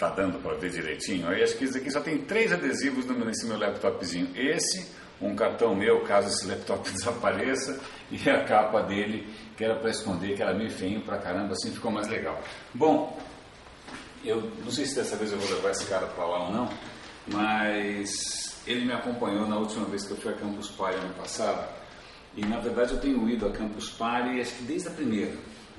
tá dando para ver direitinho. Aí acho que isso aqui só tem 3 adesivos nesse meu laptopzinho. Esse, um cartão meu, caso esse laptop desapareça, e a capa dele, que era para esconder, que era meio feinho pra caramba, assim ficou mais legal. Bom, eu não sei se dessa vez eu vou levar esse cara para lá ou não, mas ele me acompanhou na última vez que eu fui a Campus Party ano passado, e na verdade eu tenho ido a Campus Party acho que desde a primeira.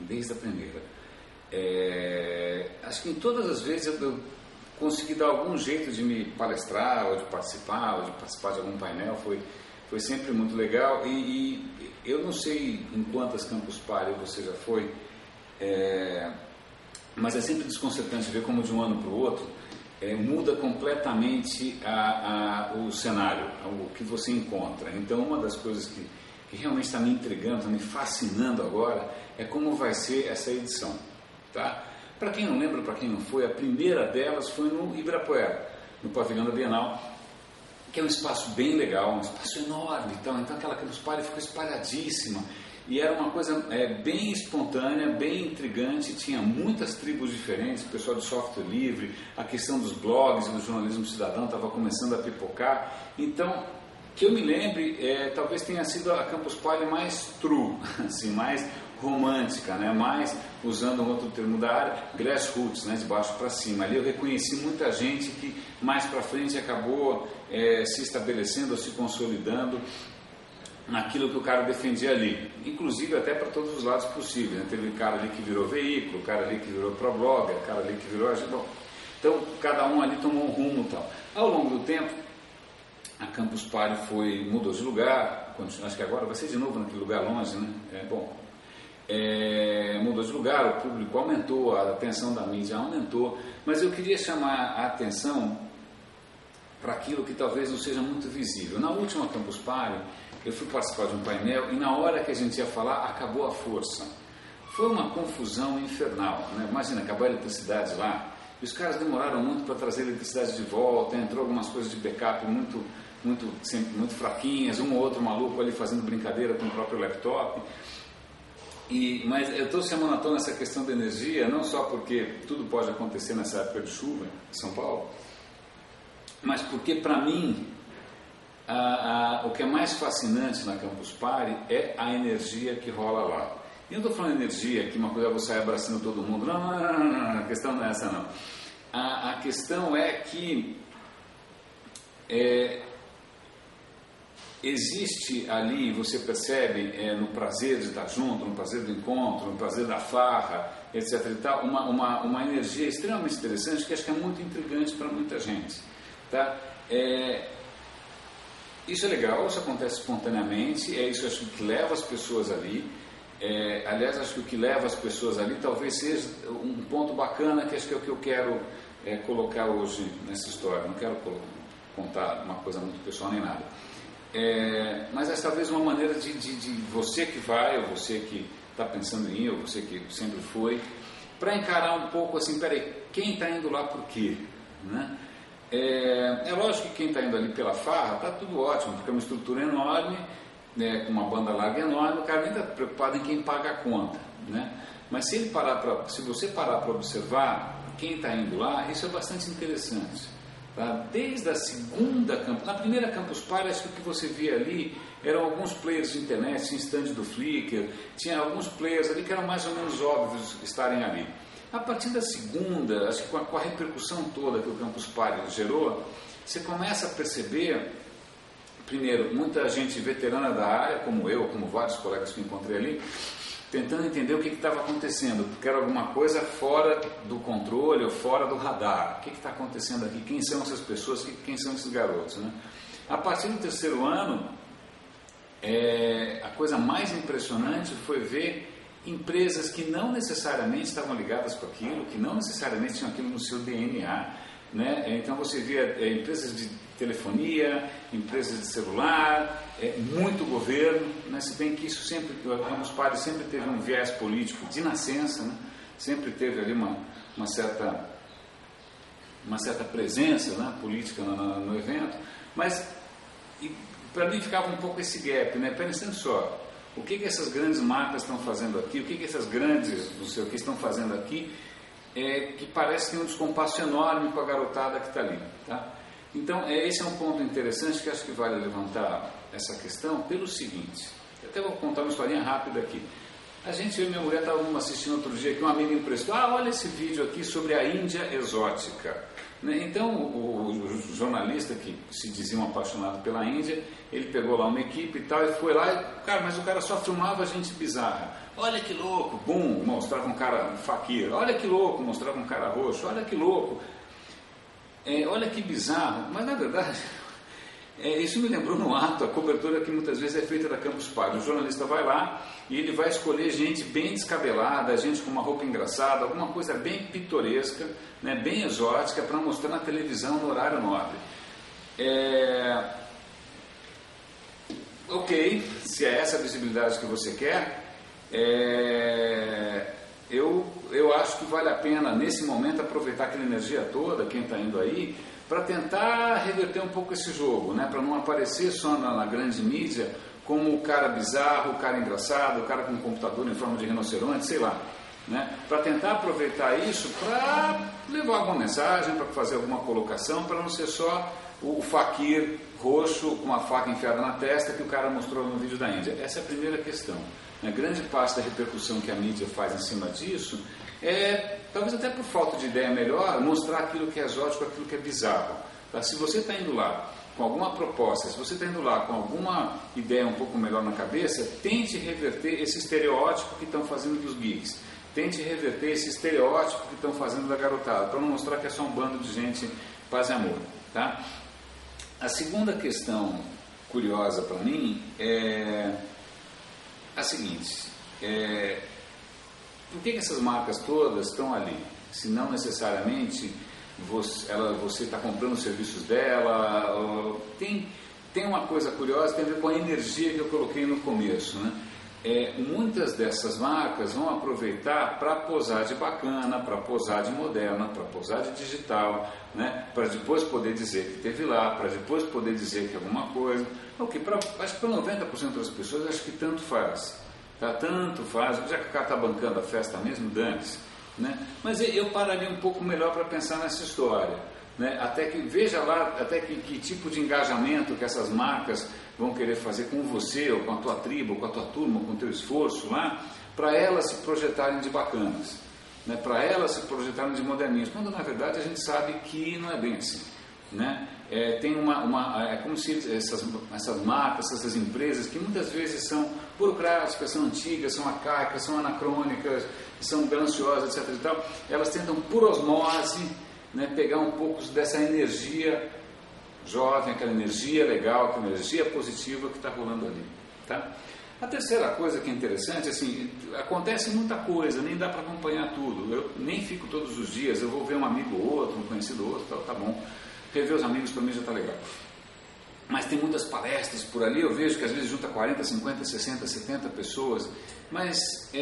Acho que em todas as vezes eu consegui dar algum jeito de me palestrar, ou de participar de algum painel, foi sempre muito legal, e eu não sei em quantas Campus Party você já foi, mas é sempre desconcertante ver como de um ano para o outro muda completamente o cenário, o que você encontra. Então uma das coisas que realmente está me intrigando, está me fascinando agora, é como vai ser essa edição. Tá? Para quem não lembra, para quem não foi, a primeira delas foi no Ibirapuera, no pavilhão da Bienal, que é um espaço bem legal, um espaço enorme, então aquela Campus Party ficou espalhadíssima, e era uma coisa bem espontânea, bem intrigante, tinha muitas tribos diferentes, o pessoal de software livre, a questão dos blogs e do jornalismo cidadão estava começando a pipocar, então, que eu me lembre, talvez tenha sido a Campus Party mais true, assim, mais romântica, né? Mais, usando um outro termo da área, grassroots, né? De baixo para cima. Ali eu reconheci muita gente que mais para frente acabou se estabelecendo ou se consolidando naquilo que o cara defendia ali, inclusive até para todos os lados possíveis, né? Teve cara ali que virou veículo, cara ali que virou pro-blogger, cara ali que virou... Bom, então cada um ali tomou um rumo e tal. Ao longo do tempo, a Campus Party mudou de lugar, acho que agora vai ser de novo naquele lugar longe, né? Mudou de lugar, o público aumentou, a atenção da mídia aumentou, mas eu queria chamar a atenção para aquilo que talvez não seja muito visível. Na última Campus Party, eu fui participar de um painel e na hora que a gente ia falar, acabou a força. Foi uma confusão infernal, né? Imagina, acabou a eletricidade lá, e os caras demoraram muito para trazer a eletricidade de volta, entrou algumas coisas de backup sempre muito fraquinhas, um ou outro maluco ali fazendo brincadeira com o próprio laptop. Mas eu estou chamando à tona essa questão da energia, não só porque tudo pode acontecer nessa época de chuva em São Paulo, mas porque, para mim, o que é mais fascinante na Campus Party é a energia que rola lá. E eu não estou falando de energia, que uma coisa você sai abraçando todo mundo. Não, a questão não é essa, não. A questão é que existe ali, você percebe no prazer de estar junto, no prazer do encontro, no prazer da farra, etc. e tal, uma energia extremamente interessante que acho que é muito intrigante para muita gente. Tá? Isso é legal, isso acontece espontaneamente, isso acho que leva as pessoas ali. Aliás, acho que o que leva as pessoas ali talvez seja um ponto bacana, que acho que é o que eu quero colocar hoje nessa história. Não quero contar uma coisa muito pessoal nem nada. Mas é talvez uma maneira de você que vai, ou você que está pensando em ir, ou você que sempre foi, para encarar um pouco assim, peraí, quem está indo lá por quê? Né? É lógico que quem está indo ali pela farra, está tudo ótimo, porque é uma estrutura enorme, com uma banda larga enorme, o cara nem está preocupado em quem paga a conta. Né? Mas se você parar para observar quem está indo lá, isso é bastante interessante. Tá? Desde a segunda Campus, na primeira Campus Party, acho que o que você via ali eram alguns players de internet, tinha stand do Flickr, tinha alguns players ali que eram mais ou menos óbvios estarem ali. A partir da segunda, acho que com a repercussão toda que o Campus Party gerou, você começa a perceber, primeiro, muita gente veterana da área, como eu, como vários colegas que encontrei ali, tentando entender o que estava acontecendo, porque era alguma coisa fora do controle ou fora do radar. O que está acontecendo aqui? Quem são essas pessoas? Quem são esses garotos? Né? A partir do terceiro ano, a coisa mais impressionante foi ver empresas que não necessariamente estavam ligadas com aquilo, que não necessariamente tinham aquilo no seu DNA. Né? Então você via empresas de telefonia, empresas de celular, muito governo, né? Se bem que isso sempre, o Campus Party sempre teve um viés político de nascença, né? Sempre teve ali uma certa presença, né, política no evento, mas para mim ficava um pouco esse gap, né? Pensando só, o que essas grandes marcas estão fazendo aqui, o que essas grandes, não sei o que, estão fazendo aqui, que parece ter um descompasso enorme com a garotada que está ali. Tá? Então, esse é um ponto interessante que acho que vale levantar essa questão pelo seguinte. Eu até vou contar uma historinha rápida aqui. Eu e minha mulher estávamos assistindo outro dia que uma amiga emprestou, olha esse vídeo aqui sobre a Índia exótica. Então o jornalista que se dizia um apaixonado pela Índia, ele pegou lá uma equipe e tal, e foi lá, mas o cara só filmava gente bizarra. Olha que louco, bum, mostrava um cara um faquir, olha que louco, mostrava um cara roxo, olha que louco, olha que bizarro, mas na verdade... isso me lembrou no ato, a cobertura que muitas vezes é feita da Campus Party. O jornalista vai lá e ele vai escolher gente bem descabelada, gente com uma roupa engraçada, alguma coisa bem pitoresca, né, bem exótica, para mostrar na televisão no horário nobre. Ok, se é essa a visibilidade que você quer, eu acho que vale a pena, nesse momento, aproveitar aquela energia toda, quem está indo aí, para tentar reverter um pouco esse jogo, né? Para não aparecer só na grande mídia como o cara bizarro, o cara engraçado, o cara com um computador em forma de rinoceronte, sei lá. Né? Para tentar aproveitar isso para levar alguma mensagem, para fazer alguma colocação, para não ser só o faquir roxo com uma faca enfiada na testa que o cara mostrou no vídeo da Índia. Essa é a primeira questão. A grande parte da repercussão que a mídia faz em cima disso talvez até por falta de ideia melhor, mostrar aquilo que é exótico, aquilo que é bizarro. Tá? Se você está indo lá com alguma proposta, se você está indo lá com alguma ideia um pouco melhor na cabeça, tente reverter esse estereótipo que estão fazendo dos geeks. Tente reverter esse estereótipo que estão fazendo da garotada, para não mostrar que é só um bando de gente paz e amor. Tá? A segunda questão curiosa para mim é a seguinte: por que essas marcas todas estão ali? Se não necessariamente você está comprando os serviços dela. Tem uma coisa curiosa, tem a ver com a energia que eu coloquei no começo, né? Muitas dessas marcas vão aproveitar para posar de bacana, para posar de moderna, para posar de digital, né? Para depois poder dizer que teve lá, para depois poder dizer que é alguma coisa. Acho que para 90% das pessoas, acho que tanto faz. Tá? Tanto faz, já que o cara está bancando a festa mesmo, dane-se. Né? Mas eu pararia um pouco melhor para pensar nessa história. Né? Até que veja lá que tipo de engajamento que essas marcas vão querer fazer com você, ou com a tua tribo, ou com a tua turma, ou com o teu esforço lá, para elas se projetarem de bacanas, né? Para elas se projetarem de modernismo, quando na verdade a gente sabe que não é bem assim. Né? Tem é como se essas marcas, essas empresas que muitas vezes são burocráticas, são antigas, são arcaicas, são anacrônicas, são gananciosas, etc. e tal, elas tentam por osmose, né, pegar um pouco dessa energia jovem, aquela energia legal, aquela energia positiva que está rolando ali. Tá? A terceira coisa que é interessante, assim, acontece muita coisa, nem dá para acompanhar tudo. Eu nem fico todos os dias, eu vou ver um amigo ou outro, um conhecido ou outro, tá bom. Rever os amigos para mim já está legal. Mas tem muitas palestras por ali, eu vejo que às vezes junta 40, 50, 60, 70 pessoas, mas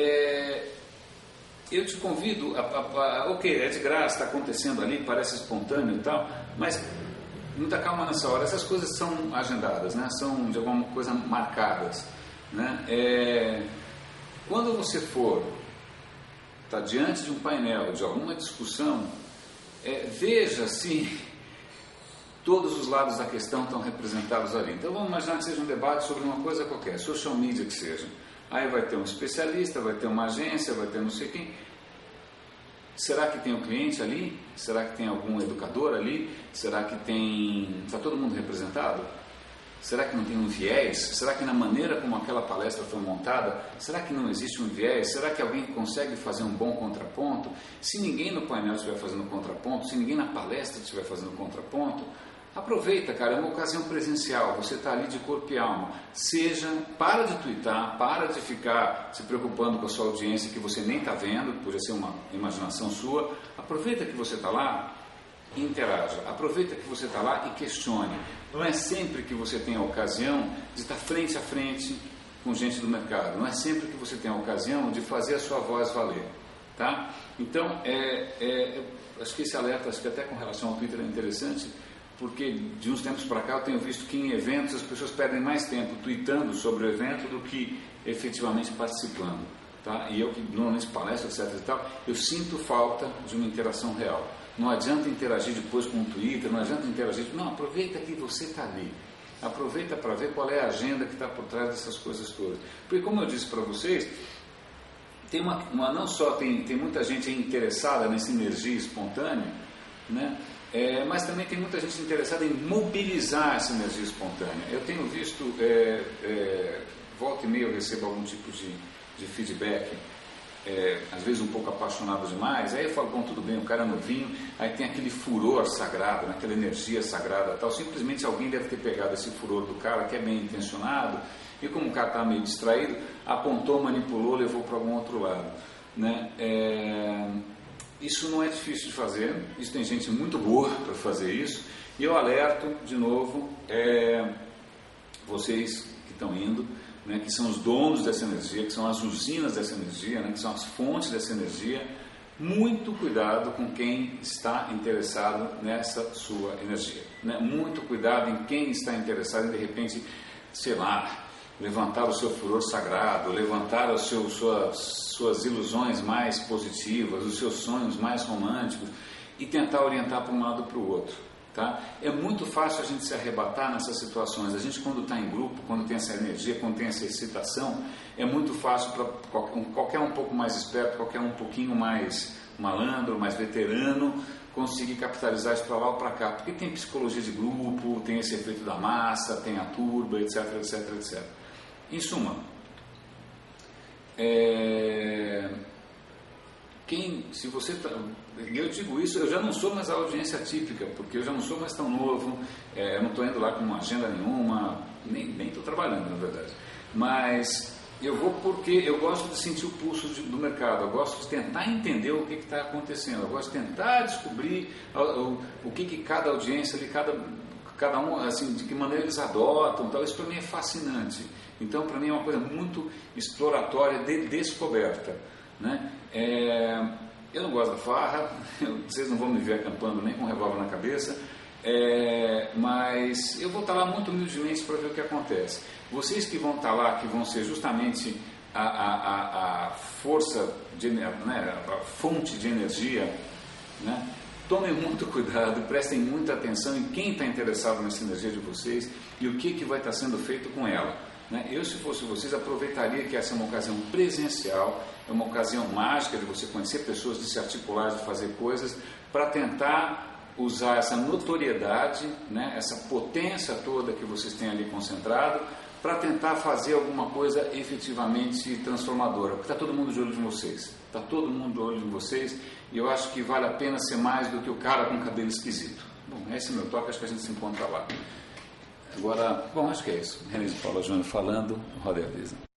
eu te convido ok, é de graça, está acontecendo ali, parece espontâneo e tal, mas muita calma nessa hora, essas coisas são agendadas, né? São de alguma coisa marcadas. Né? Quando você for estar diante de um painel, de alguma discussão, veja se todos os lados da questão estão representados ali. Então vamos imaginar que seja um debate sobre uma coisa qualquer, social media que seja. Aí vai ter um especialista, vai ter uma agência, vai ter não sei quem. Será que tem um cliente ali? Será que tem algum educador ali? Será que está todo mundo representado? Será que não tem um viés? Será que na maneira como aquela palestra foi montada, será que não existe um viés? Será que alguém consegue fazer um bom contraponto? Se ninguém no painel estiver fazendo contraponto, se ninguém na palestra estiver fazendo contraponto, aproveita, cara, é uma ocasião presencial, você está ali de corpo e alma. Para de twittar, para de ficar se preocupando com a sua audiência que você nem está vendo, podia ser uma imaginação sua. Aproveita que você está lá e interaja. Aproveita que você está lá e questione. Não é sempre que você tem a ocasião de estar frente a frente com gente do mercado. Não é sempre que você tem a ocasião de fazer a sua voz valer. Tá? Então, acho que esse alerta, acho que até com relação ao Twitter é interessante, porque de uns tempos para cá eu tenho visto que em eventos as pessoas perdem mais tempo tweetando sobre o evento do que efetivamente participando. tá? E eu que normalmente palestro, etc. e tal, eu sinto falta de uma interação real. Não adianta interagir depois com o Twitter, não adianta interagir, não, aproveita que você está ali. Aproveita para ver qual é a agenda que está por trás dessas coisas todas. Porque, como eu disse para vocês, tem não só tem muita gente interessada nessa energia espontânea, né? Mas também tem muita gente interessada em mobilizar essa energia espontânea. Eu tenho visto, volta e meia eu recebo algum tipo de feedback, às vezes um pouco apaixonado demais, aí eu falo, bom, tudo bem, o cara é novinho, aí tem aquele furor sagrado, né, aquela energia sagrada tal, simplesmente alguém deve ter pegado esse furor do cara, que é bem intencionado, e como o cara está meio distraído, apontou, manipulou, levou para algum outro lado, né? Isso não é difícil de fazer, isso tem gente muito boa para fazer isso, e eu alerto de novo vocês que estão indo, né, que são os donos dessa energia, que são as usinas dessa energia, né, que são as fontes dessa energia. Muito cuidado com quem está interessado nessa sua energia, né? Muito cuidado em quem está interessado em, de repente, sei lá, levantar o seu furor sagrado, levantar suas ilusões mais positivas, os seus sonhos mais românticos e tentar orientar para um lado ou para o outro. Tá? É muito fácil a gente se arrebatar nessas situações. A gente, quando está em grupo, quando tem essa energia, quando tem essa excitação, é muito fácil para qualquer um pouco mais esperto, qualquer um pouquinho mais malandro, mais veterano, conseguir capitalizar isso para lá ou para cá. Porque tem psicologia de grupo, tem esse efeito da massa, tem a turba, etc, etc, etc. Em suma, se você eu digo isso, eu já não sou mais a audiência típica, porque eu já não sou mais tão novo, eu não estou indo lá com uma agenda nenhuma, nem estou trabalhando, na verdade, mas eu vou porque eu gosto de sentir o pulso do mercado, eu gosto de tentar entender o que está acontecendo, eu gosto de tentar descobrir o que cada audiência, cada um, assim, de que maneira eles adotam, então isso para mim é fascinante. Então, para mim é uma coisa muito exploratória de descoberta, né? Eu não gosto da farra, vocês não vão me ver acampando nem com um revólver na cabeça, mas eu vou estar lá muito humildemente para ver o que acontece. Vocês que vão estar lá, que vão ser justamente a força, né, a fonte de energia, né? Tomem muito cuidado, prestem muita atenção em quem está interessado nessa energia de vocês e o que vai estar sendo feito com ela. Eu, se fosse vocês, aproveitaria que essa é uma ocasião presencial, é uma ocasião mágica de você conhecer pessoas, de se articular, de fazer coisas, para tentar usar essa notoriedade, né, essa potência toda que vocês têm ali concentrado, para tentar fazer alguma coisa efetivamente transformadora, porque está todo mundo de olho em vocês, está todo mundo de olho em vocês, e eu acho que vale a pena ser mais do que o cara com cabelo esquisito. Bom, esse é o meu toque, acho que a gente se encontra lá. Agora, bom, acho que é isso. René de Paula Júnior falando, roda e avisa.